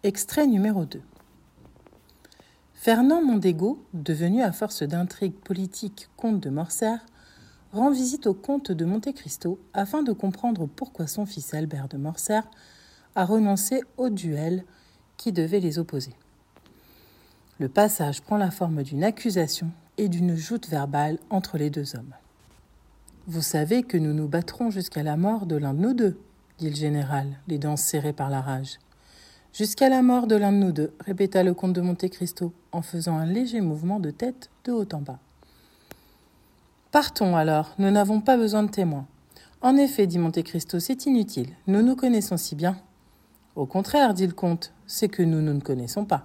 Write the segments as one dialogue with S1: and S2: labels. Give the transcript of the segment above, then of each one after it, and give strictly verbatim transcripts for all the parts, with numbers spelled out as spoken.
S1: Extrait numéro deux. Fernand Mondego, devenu à force d'intrigues politiques comte de Morcerf, rend visite au comte de Monte Cristo afin de comprendre pourquoi son fils Albert de Morcerf a renoncé au duel qui devait les opposer. Le passage prend la forme d'une accusation et d'une joute verbale entre les deux hommes. « Vous savez que nous nous battrons jusqu'à la mort de l'un de nous deux, dit le général, les dents serrées par la rage. « Jusqu'à la mort de l'un de nous deux, répéta le comte de Monte Cristo en faisant un léger mouvement de tête de haut en bas. Partons alors, nous n'avons pas besoin de témoins. En effet, dit Monte Cristo, c'est inutile, nous nous connaissons si bien. Au contraire, dit le comte, c'est que nous ne nous connaissons pas.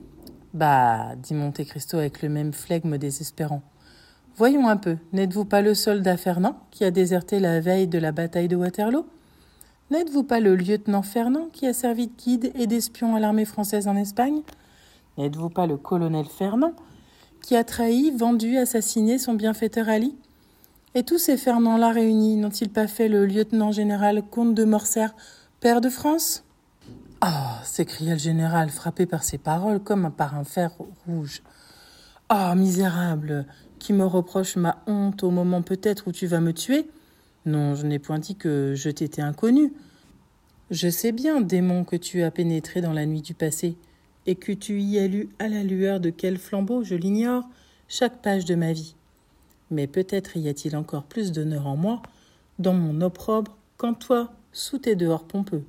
S1: Bah, dit Monte Cristo avec le même flegme désespérant. Voyons un peu, n'êtes-vous pas le soldat Fernand qui a déserté la veille de la bataille de Waterloo ? N'êtes-vous pas le lieutenant Fernand qui a servi de guide et d'espion à l'armée française en Espagne ? N'êtes-vous pas le colonel Fernand qui a trahi, vendu, assassiné son bienfaiteur Ali ? Et tous ces Fernands-là réunis n'ont-ils pas fait le lieutenant général comte de Morcerf, père de France ? Ah ! S'écria le général, frappé par ces paroles comme par un fer rouge. Ah ! Misérable, qui me reproche ma honte au moment peut-être où tu vas me tuer ? Non, je n'ai point dit que je t'étais inconnu. Je sais bien, démon, que tu as pénétré dans la nuit du passé, et que tu y as lu à la lueur de quel flambeau, je l'ignore, chaque page de ma vie. Mais peut-être y a-t-il encore plus d'honneur en moi, dans mon opprobre, qu'en toi, sous tes dehors pompeux.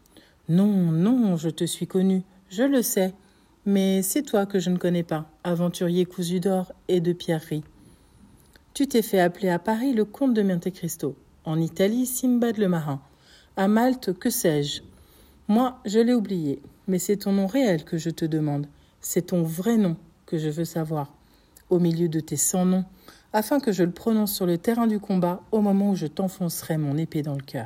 S1: Non, non, je te suis connu, je le sais, mais c'est toi que je ne connais pas, aventurier cousu d'or et de pierreries. Tu t'es fait appeler à Paris le comte de Monte Cristo, en Italie Simbad le marin, à Malte que sais-je. Moi, je l'ai oublié, mais c'est ton nom réel que je te demande, c'est ton vrai nom que je veux savoir, au milieu de tes cent noms, afin que je le prononce sur le terrain du combat au moment où je t'enfoncerai mon épée dans le cœur. »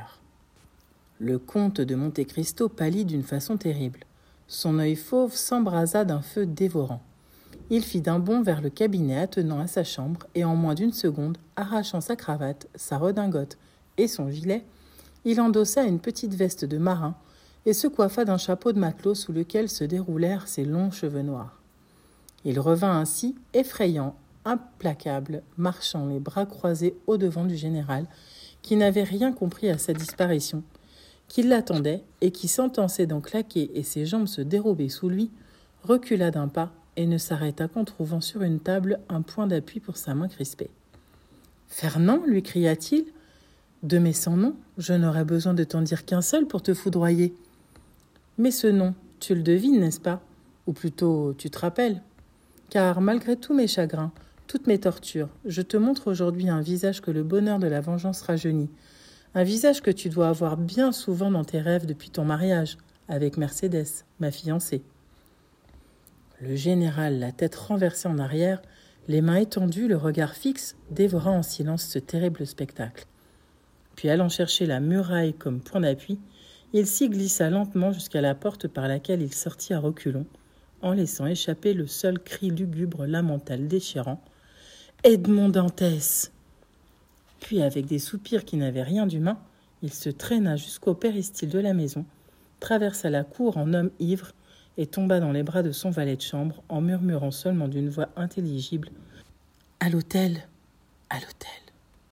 S1: Le comte de Monte Cristo pâlit d'une façon terrible. Son œil fauve s'embrasa d'un feu dévorant. Il fit d'un bond vers le cabinet attenant à sa chambre et en moins d'une seconde, arrachant sa cravate, sa redingote et son gilet, il endossa une petite veste de marin et se coiffa d'un chapeau de matelot sous lequel se déroulèrent ses longs cheveux noirs. Il revint ainsi, effrayant, implacable, marchant les bras croisés au-devant du général, qui n'avait rien compris à sa disparition, qui l'attendait et qui, sentant ses dents claquer et ses jambes se dérober sous lui, recula d'un pas et ne s'arrêta qu'en trouvant sur une table un point d'appui pour sa main crispée. « Fernand, lui cria-t-il, de mes cent noms, je n'aurais besoin de t'en dire qu'un seul pour te foudroyer. Mais ce nom, tu le devines, n'est-ce pas ? Ou plutôt, tu te rappelles ? Car malgré tous mes chagrins, toutes mes tortures, je te montre aujourd'hui un visage que le bonheur de la vengeance rajeunit, un visage que tu dois avoir bien souvent dans tes rêves depuis ton mariage, avec Mercédès, ma fiancée. » Le général, la tête renversée en arrière, les mains étendues, le regard fixe, dévora en silence ce terrible spectacle. Puis allant chercher la muraille comme point d'appui, il s'y glissa lentement jusqu'à la porte par laquelle il sortit à reculons, en laissant échapper le seul cri lugubre, lamental, déchirant. « Edmond Dantès !» Puis, avec des soupirs qui n'avaient rien d'humain, il se traîna jusqu'au péristyle de la maison, traversa la cour en homme ivre et tomba dans les bras de son valet de chambre en murmurant seulement d'une voix intelligible « À l'hôtel, à l'hôtel !»